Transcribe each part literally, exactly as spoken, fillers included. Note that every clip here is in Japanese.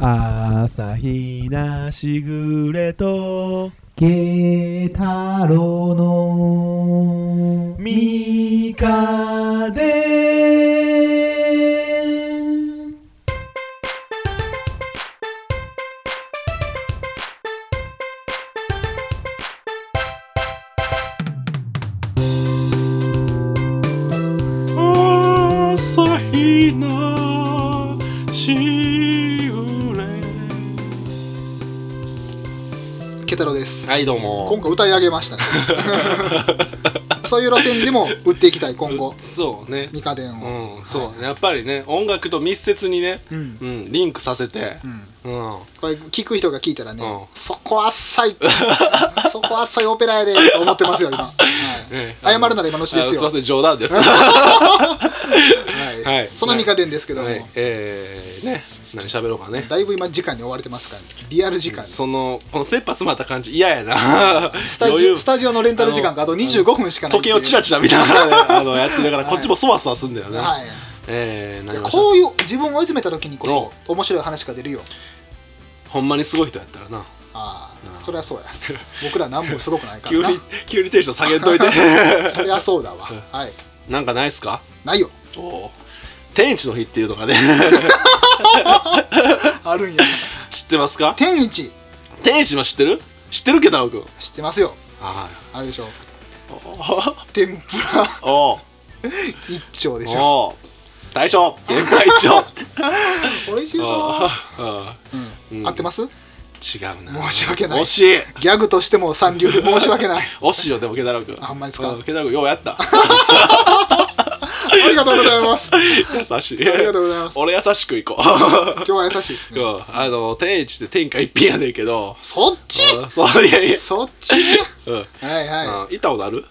朝日なしぐれと慶太郎のみかで朝日なしぐれ。 慶太郎です。 はいどうも。 今回歌い上げましたねそういう路線でも売っていきたい今後。 そうね。 ニカ電を。 うん、そう、はい、やっぱりね音楽と密接にね、 うんうん、リンクさせて、うん、うん、 これ聞く人が聞いたらね、 うん、 そこ浅いそこ浅いオペラやでと思ってますよ今、はい、ね、謝るなら今のうちですよ。 すいません冗談ですはいはい、 そのニカ電ですけども、はい、 えー、ね何喋ろうかね。 だいぶ今時間に追われてますから、ね、リアル時間に、 そのこの切羽詰まった感じ嫌やなスタジオスタジオのレンタル時間があとにじゅうごふんしかない。 時計をチラチラ見ながら、ね、あのやってだからこっちもそわそわすんだよね、はい、えー、何こういう自分を追い詰めた時にこそ面白い話が出るよ。 ほんまにすごい人やったらな。 ああ、そりゃそうや僕ら何もすごくないからな急に急にテンション下げんといてそりゃそうだわ、はい、 なんかないっすか。 ないよ。 お天一の日っていうのがねあるんや。 知ってますか。 天一天一も知ってる。知ってるけど君知ってますよ。 ああれでしょ天ぷらお一丁でしょ。 大将天ぷら一丁美味しそう。 あ、 うんうん、合ってます。違うな。 申し訳ない。 惜しい。 ギャグとしても三流で申し訳ない。 惜しいよでもケタロウ君。 あんまりですか。 ケタロウ君ようやったありがとうございます。 優しい。 ありがとうございます。 俺優しくいこう今日は優しいですね。 あの天一って天下一品やねんけど。 そっち。 そういやいやそっちね。 うん、 はいはい。 行ったことある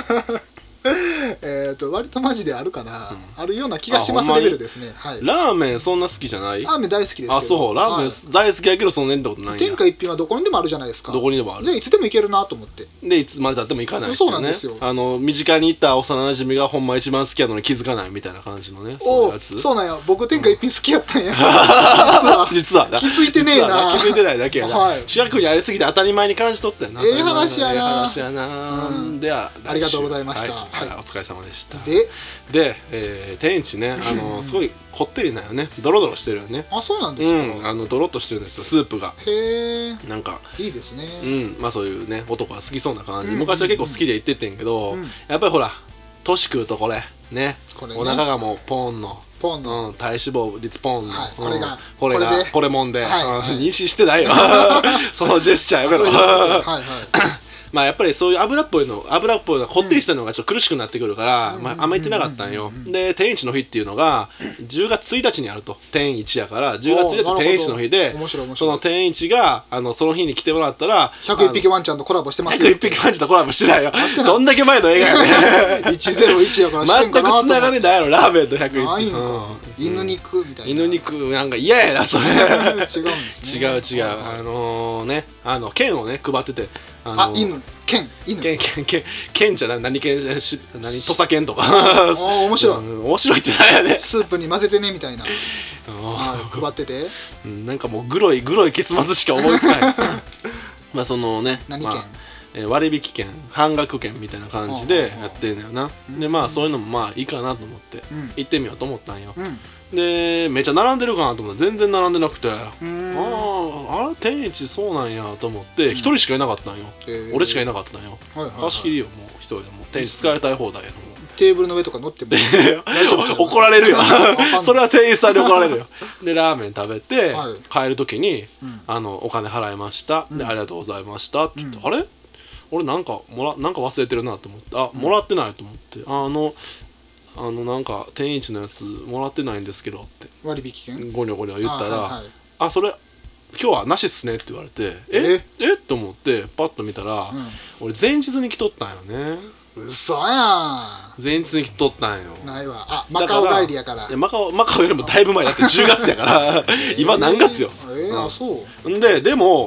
えっと割とマジであるかな、うん、あるような気がしますレベルですね、はい、 ラーメンそんな好きじゃない。 ラーメン大好きですけど。あ、 そうラーメン、はい、大好きやけどそんなにってことないんや。 天下一品はどこにでもあるじゃないですか。 どこにでもある。 でいつでも行けるなと思って。 でいつまでたっても行かない、ね、 そうなんですよ。 あの身近にいた幼馴染がほんま一番好きやのに気づかないみたいな感じのね。そういうやつ。 そうなんや。僕天下一品好きやったんや、うん、 実は気づいてねえな。 気づいてないだけやな、はい、近くにありすぎて当たり前に感じ取ったよな。 ええ話やな。ええ話やな、うん、ではありがとうございました、 はいはい、お疲れ様でした。 でで、えー、天一ね、あのすごいこってりなよね。ドロドロしてるよね。 あ、そうなんですか。 うん、あのドロッとしてるんですよスープが。 へえ。 なんかいいですね。 うん、まあそういうね男が好きそうな感じ、うん、昔は結構好きで言ってってんけど、うん、やっぱりほら年食うとこれね、これねお腹がもうポンのポンの、 うん、体脂肪率ポンの、はい、 これが、うん、 これがこれこれもんで、はいはい、妊娠してないよそのジェスチャーやめろはいはいまあやっぱりそういう油っぽいの油っぽいのこってりしたのがちょっと苦しくなってくるから、うん、まああんま言ってなかったんよ。で天一の日っていうのがじゅうがつついたちにあると。天一やからじゅうがつついたち天一の日で、その天一があのその日に来てもらったらひゃくいっぴきワンちゃんとコラボしてますよ。 ひゃくいっぴきワンちゃんとコラボしてないよどんだけ前の映画やねいちゼロいちやからしてんかなと思って。 全くつながりないやろラーメンとひゃくいっぴき。 ないんか、うん、犬肉みたいな。 犬肉なんか嫌やなそれ違うんですね。 違う違う、あのー、ねあの剣をね配ってて、 あのー、あ犬剣犬剣剣剣剣じゃない何剣何土佐剣とかあ面白い、うん、 面白いってなんやね。 スープに混ぜてねみたいな配ってて、 うん、なんかもうグロいグロい結末しか思いつかないまあそのね何剣、まあえー、割引券半額券みたいな感じでやってんだよな。でまあそういうのもまあいいかなと思って行ってみようと思ったんよ、うん、でめっちゃ並んでるかなと思ったら全然並んでなくて、あああれ天一そうなんやと思って一人しかいなかったんよ、えー、俺しかいなかったんよ、はいはいはい、貸し切りよもう一人でも天一使いたい放題やの。 テーブルの上とか乗っても怒られるよそれは店員さんに怒られるよでラーメン食べて、はい、帰る時に、うん、あのお金払いました、うん、でありがとうございましたって言って、うん、あれ俺なんかもらなんか忘れてるなと思って、あもらってないと思って、あのあのなんか天一のやつもらってないんですけどって割引券ゴニョゴニョ言ったら、あ、 はいはい、 あそれ今日はなしっすねって言われて、えええと思ってパッと見たら、うん、俺前日に来とったんよね。 嘘やん。 前日に来とったんよ。 ないわ。あ、マカオ帰りやから。 いやマカオマカオよりもだいぶ前だってじゅうがつやから今何月よ。 えー、あ、そう。 ででも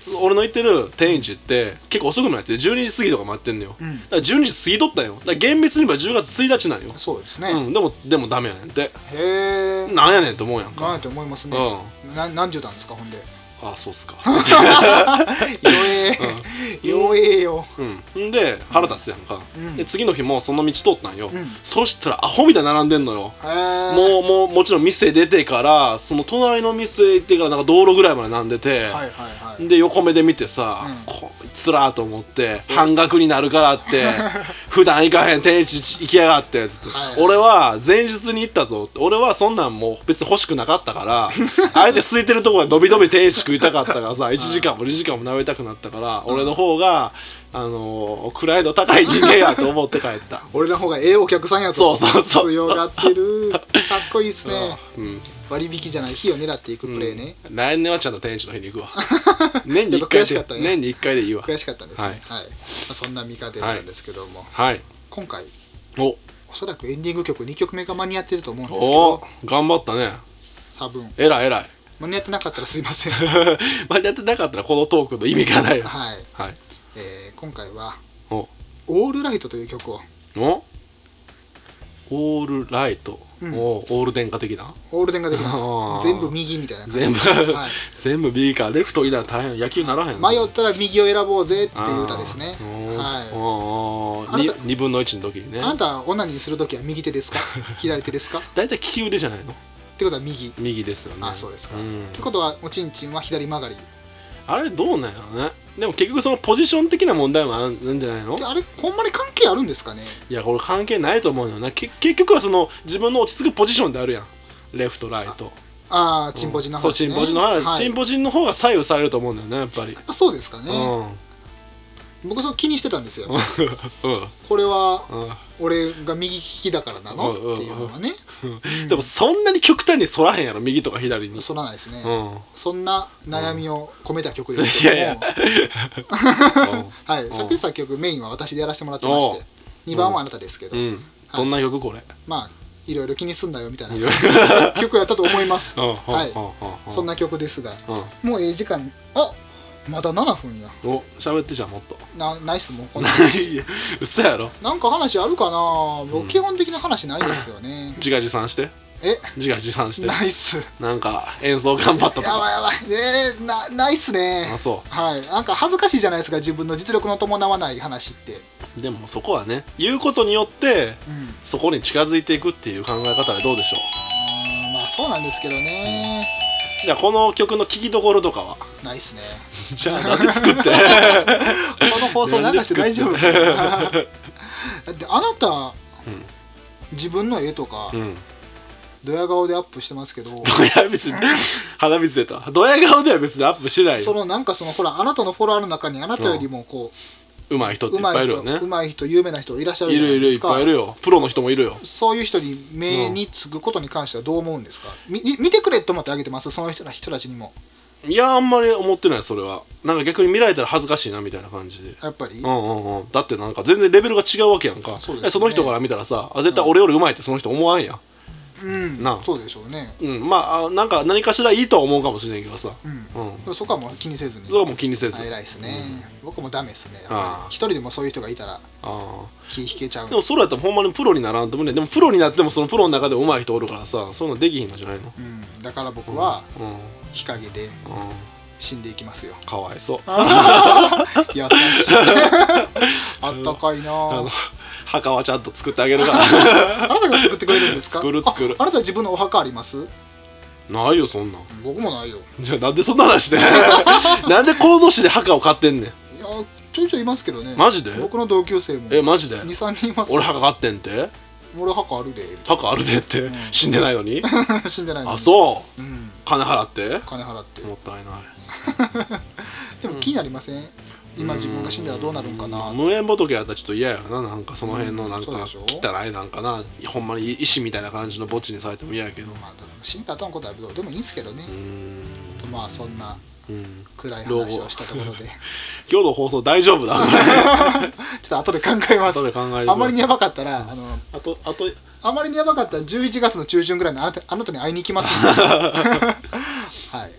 俺の行ってる天一って結構遅くまでやっててじゅうにじ過ぎとかもやってんのよ、うん、だからじゅうにじ過ぎとったんよ。だから厳密に言えばじゅうがつついたちなんよ。 そうですね、 うん、でもでもダメやねんって。へえ。 なんやねんと思うやんか。 なんやと思いますね、うん、な何十段ですかほんで。 ああそうっすか弱え弱えよ。 うんで腹立つやんか、うん、で次の日もその道通ったんよ、うん、そしたらアホみたいに並んでんのよ。もうもうもちろん店出てからその隣の店行ってからなんか道路ぐらいまで並んでて、はいはいはい、で横目で見てさ、うん、こいつらと思って半額になるからって普段行かへん天一行きやがってつって、はいはい、俺は前日に行ったぞって。俺はそんなんもう別に欲しくなかったからあえて空いてるところでのびのび天一食いたかったからさいちじかんもにじかんも舐めたくなったから、俺の方があのー、位の高い人間やと思って帰った俺の方がええお客さんやと。 そうそうそう強がってる。かっこいいっすね、うん、割引じゃない日を狙っていくプレーね、 うん、来年はちゃんと天一の日に行くわ年にいっかいで、ね、年にいっかいでいいわ。 悔しかったんですね、はいはい、まあ、そんな見方なんですけども、 はい、 今回おおそらくエンディング曲にきょくめが間に合ってると思うんですけど。お頑張ったね。 多分えらいえらい。 間に合ってなかったらすいません間に合ってなかったらこのトークの意味がないよ。 はい、 はい、 えー、今回はおオールライトという曲を。 おオールライト、うん、おオール電化的な。 オール電化的な全部右みたいな感じ。 全部、はい、全部右か。レフトいなら大変。野球ならへん。 迷ったら右を選ぼうぜっていう歌ですね。 はい。にぶんのいちの時にね。 あなたオナニーする時は右手ですか左手ですか。 だいたい利き腕じゃないのってことは右。 右ですよね。 あそうですか、うん、ってことはおちんちんは左曲がり。 あれどうなんやろね。でも結局そのポジション的な問題もあるんじゃないの。 あれほんまに関係あるんですかね。 いやこれ関係ないと思うよな。結局はその自分の落ち着くポジションであるやん。レフトライト。 ああチンポジの話、ね、 そうチンポジの話、はい、チンポジの方が左右されると思うんだよねやっぱり。 あそうですかね、うん僕そう気にしてたんですよ、うん、これは俺が右利きだからなの、うん、っていうのはね、 うんうん、でもそんなに極端に反らへんやろ右とか左に。 反らないですね、うん、そんな悩みを込めた曲ですけども、うん、いやいやはい、作詞作曲メインは私でやらせてもらってましてにばんはあなたですけど、うんうんはい、 どんな曲これ。 まあいろいろ気にすんだよみたいな曲やったと思いますはいそんな曲ですが、うん、もうええ時間。あまだななふんや。 お喋ってじゃんもっと。 なないっすもんこんな嘘やろ。 なんか話あるかな、僕基本的な話ないですよね。 自画自賛して。 え自画自賛して。 ないっす。 なんか演奏頑張ったとか。 やばいやばいえー、なないっすね。 あそう。 はいなんか恥ずかしいじゃないですか自分の実力の伴わない話って。 でもそこはね言うことによって、うん、そこに近づいていくっていう考え方でどうでしょう。 うんまあそうなんですけどね。 じゃあこの曲の聴きどころとかはないっすね。 じゃあなんで作ってこの放送流して大丈夫だってあなた、うん、自分の絵とか、うん、ドヤ顔でアップしてますけどドヤ別に鼻水出た。ドヤ顔では別にアップしないよ。 そのなんかそのほらあなたのフォロワーの中にあなたよりもこう、 うん、上手い人っていっぱいいるよね。 上手い人有名な人いらっしゃるじゃないですか。 いるいるいっぱいいるよ。プロの人もいるよ。 そういう人に目につくことに関してはどう思うんですか。み見てくれと思ってあげてますその人たちにも。 いやあんまり思ってないそれは。なんか逆に見られたら恥ずかしいなみたいな感じで。 やっぱりうんうんうん。だってなんか全然レベルが違うわけやんか。 そ, ね、その人から見たらさあ絶対俺より上手いってその人思わんやん。 うんなそうでしょうね。 うんまあなんか何かしらいいとは思うかもしれないけどさ、 うんうん、そこはもう気にせずに。 そこはもう気にせず。 偉いですね、うん、僕もダメですね。一人でもそういう人がいたら気引けちゃう。 でもそれやったらほんまにプロにならんともね。でもプロになってもそのプロの中で上手い人おるからさそういうのできひんのじゃないの、 うん、だから僕は日陰で、うん死んでいきますよ。 かわいそう。 優しい。あったかいな。あの墓はちゃんと作ってあげるから。 あなたが作ってくれるんですか。 作る作る。 あ, あなた自分のお墓あります？ ないよそんなん。 僕もないよ。 じゃあなんでそんな話で？なんでこの年で墓を買ってんねん。いやちょいちょいいますけどね。 マジで？ 僕の同級生も。 えマジで？ にさんにんいます。 俺墓買ってんて？ 俺墓あるで。 墓あるでって、うん、死んでないのに？ 死んでないのに。 あそう。 うん、 金払って？ 金払って。 もったいない。 でも気になりません、うん、今自分が死んだらどうなるんかな。 無縁仏やったらちょっと嫌やな。なんかその辺のなんか汚いなんかなほんまに石みたいな感じの墓地にされても嫌やけど、まあ、 死んだ後のことはどうでもいいんですけどね。うんとまあそんな暗い話をしたところで、うん、 今日の放送大丈夫だちょっと後で考えます。 後で考えます。 あまりにやばかったらあのあとあとあまりにやばかったらじゅういちがつの中旬ぐらいにあなた、あなたに会いに行きますんではい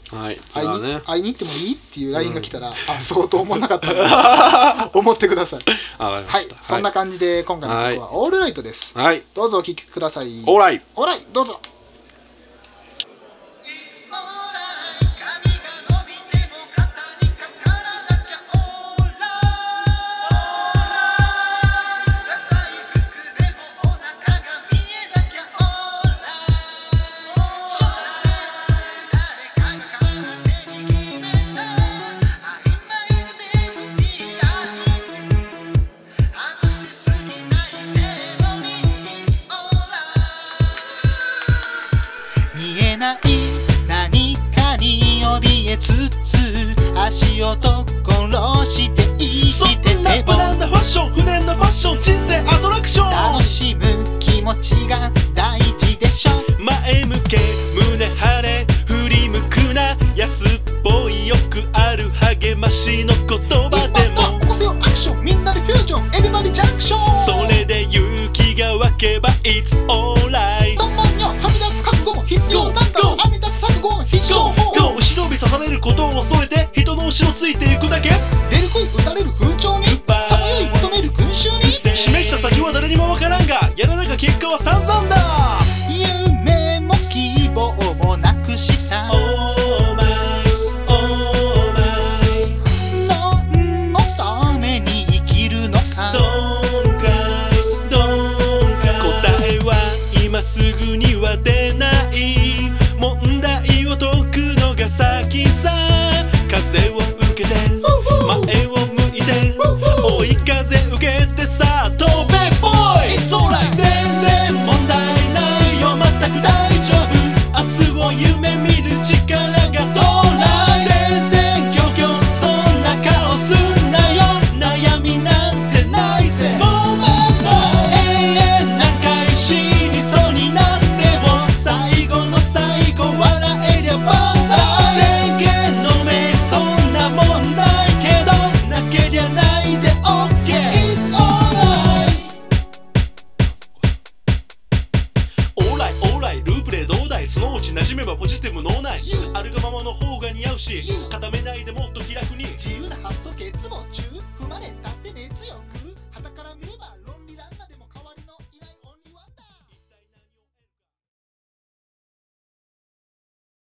はい、 会いに、 ね、 会いに行ってもいいっていう ライン が来たら、うん、あ相当思わなかったな思ってください。 はい、 そんな感じで今回の曲はオールライトです。 はい、 どうぞお聴きください。 オーライオーライどうぞ。 足音殺して生きててもブランドファッション不燃のファッション人生アトラクション楽しむ気持ちが大事でしょ前向け胸張れ振り向くな安っぽいよくある励ましの言葉でも起こせよアクションみんなでフュージョンエビバディジャンクションそれで勇気が湧けば It's alright たまにははみ出す覚悟も必要なんだ編み出す錯誤も必勝後ろ指さされることを恐れて人の後ろついていくだけ出る杭打たれる風潮にさまよい求める群衆に示した先は誰にもわからんがやらなきゃ結果は散々だ夢も希望もなくした Oh my Oh my 何のために生きるのか Don't cry Don't cry 答えは今すぐには出ない問題を解くのが先さ風を受けて前を向いて追い風受けてさ飛べボーイ It's alright 全然問題ないよ全く大丈夫明日を夢見る力が到来全然虚虚そんな顔すんなよ悩みなんてないぜもうまだ永遠な返しにそうになっても最後の最後笑えりゃバンザイ世間の目そんな問題けどなけりゃないで OK It's alright オーライオーライループでどうだいそのうち馴染めばポジティブ脳内あるがままの方が似合うし固めないでもっと気楽に自由な発想結も中踏まれたって熱よく旗から見れば